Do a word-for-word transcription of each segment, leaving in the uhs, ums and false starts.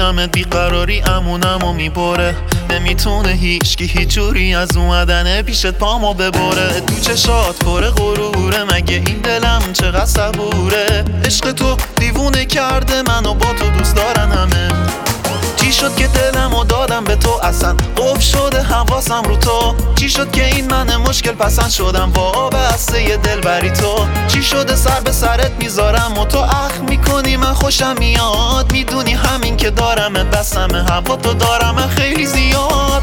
میبینمت بیقراری امونمو میبره، نمیتونه هیچکی هیچ جوری از اومدن پیشت پامو ببره. تو چشات پر غروره، مگه این دلم چقدر صبوره. عشق تو دیوونه کرده منو، با تو دوست دارن همه. چی شد که دلمو دادم به تو، اصلا قفل شده حواسم رو تو. چی شد که این من مشکل پسند شدم، وابسته یه دل بری تو. چی شده سر به سرت میذارم و تو اخ میکنی، من خوشم میاد. میدونی همین که دارم بسم هوا تو دارم من خیلی زیاد.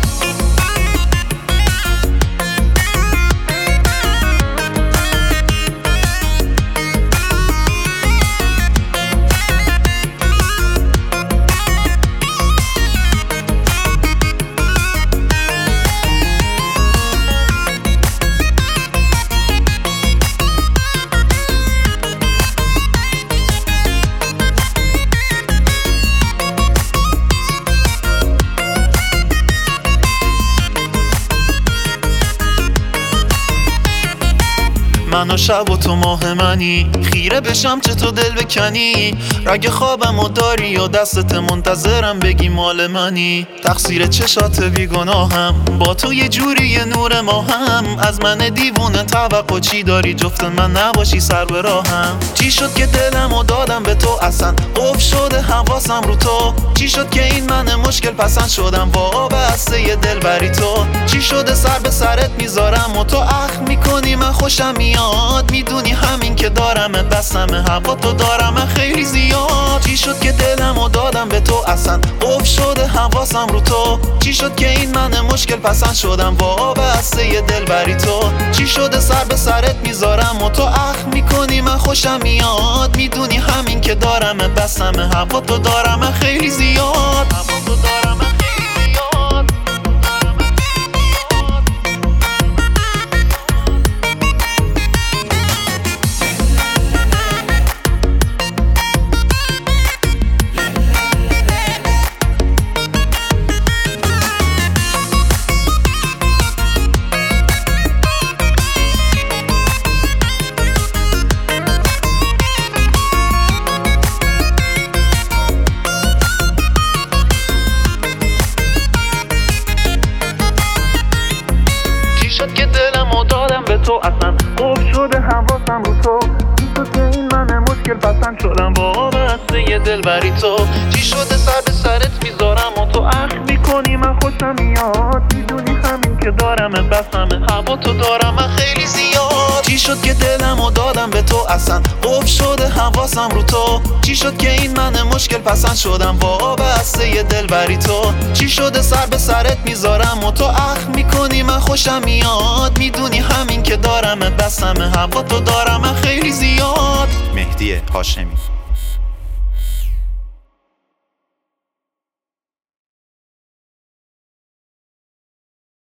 من و شب و تو ماه منی، خیره بشم چه تو دل بکنی. رگ خوابم و داری و دستت منتظرم بگی مال منی. تقصیر چشات بیگناهم، با تو یه جوری یه نور ماهم. از من دیوونه توقع چی داری، جفت من نباشی سر به راهم. چی شد که دلمو دادم به تو، اصلا قفل شده حواسم رو تو. چی شد که این من مشکل پسند شدم، وابسته یه دل بری تو. چی شده سر به سرت میذارم و تو اخ میکنی، من خوشم میاد. میدونی همین که دارم بسم هوا تو دارم من خیلی زیاد. چی شد که دلمو دادم به تو، اصلا قفل شده حواسم رو تو. چی شد که این من مشکل پسند شدم، وابسته یه دل بری تو. چی شده سر به سرت میذارم و تو اخ میکنی، من خوشم میاد. میدونی همین که دارم بسم هوا تو دارم من خیلی زیاد. هوا تو دارم من خیلی زیاد. که دلمو دادم به تو، اصلا قفل شده حواسم رو تو. چی شد که این من مشکل پسند شدم، وابسته یه دل بری تو. چی شده سر به سرت میذارم و تو اخ میکنی، من خوشم میاد. میدونی همین که دارم بسم هوا تو دارم من خیلی زیاد. چی شد که دلمو دادم به تو، اصلا قفل شده حواسم رو تو. چی شد که این من مشکل پسند شدم، وابسته یه دل بری تو. چی شده سر به سرت میذارم و تو اخ میکنی، من خوشم میاد. میدونی همین که دارم بسم هوا تو دارم من خیلی زیاد. مهدی هاشمی.